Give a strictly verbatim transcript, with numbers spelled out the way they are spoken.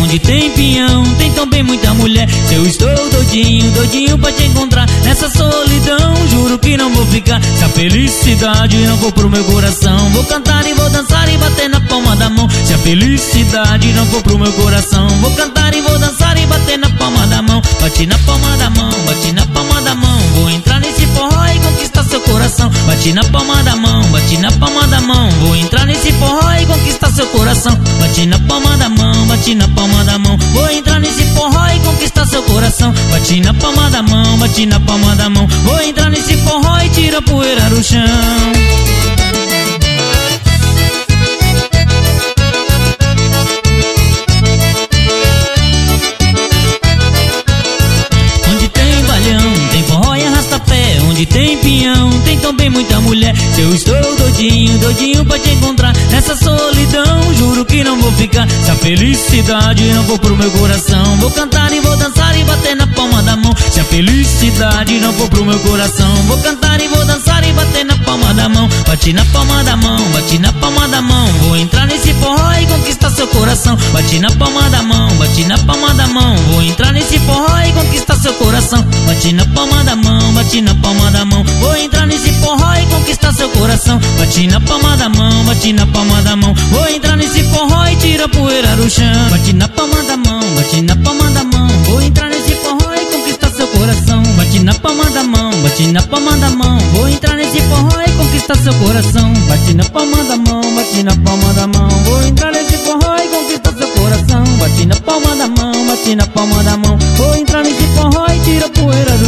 onde tem pinhão, tem também muita mulher. Se eu estou doidinho, doidinho pra te encontrar nessa solidão, juro que não vou ficar. Se a felicidade não for pro meu coração, vou cantar e vou dançar e bater na palma da mão. Se a felicidade não for pro meu coração, vou cantar e vou dançar e bater na palma da mão. Bate na palma da mão, bate na palma da mão, vou entrar nesse forró e conquistar seu coração. Bate na palma da mão, bate na palma da mão, vou entrar nesse forró e conquistar seu coração. Bate na palma da mão, bate na palma da mão, vou entrar nesse forró e conquistar seu coração. Bate na palma da mão, bate na palma da mão, vou entrar nesse forró e tira a poeira do chão. Onde tem pinhão, tem também muita mulher. Se eu estou doidinho, doidinho pra te encontrar nessa solidão, juro que não vou ficar. Se a felicidade não for pro meu coração, vou cantar e vou dançar e bater na palma da mão. Se a felicidade não for pro meu coração, vou cantar e vou dançar e bater na palma da mão. Bate na palma da mão, bate na palma da mão, vou entrar nesse forró e conquistar seu coração. Bate na palma da mão, bate na palma da mão, vou entrar nesse forró e conquistar seu coração. Bate na palma da mão, bate na palma da mão, vou entrar nesse forró e conquistar seu coração. Bate na palma da mão, bate na palma da mão, vou entrar nesse forró e tira a poeira do chão. Bate na palma da mão, bate na palma da mão, vou entrar nesse forró e conquistar seu coração. Bate na palma da mão, bate na palma da mão, vou entrar nesse forró e conquistar seu coração. Bate na palma da mão, bate na palma da mão, vou entrar nesse forró e conquistar seu coração. Bate na palma da mão, bate na palma da mão, vou entrar nesse forró e tira a poeira do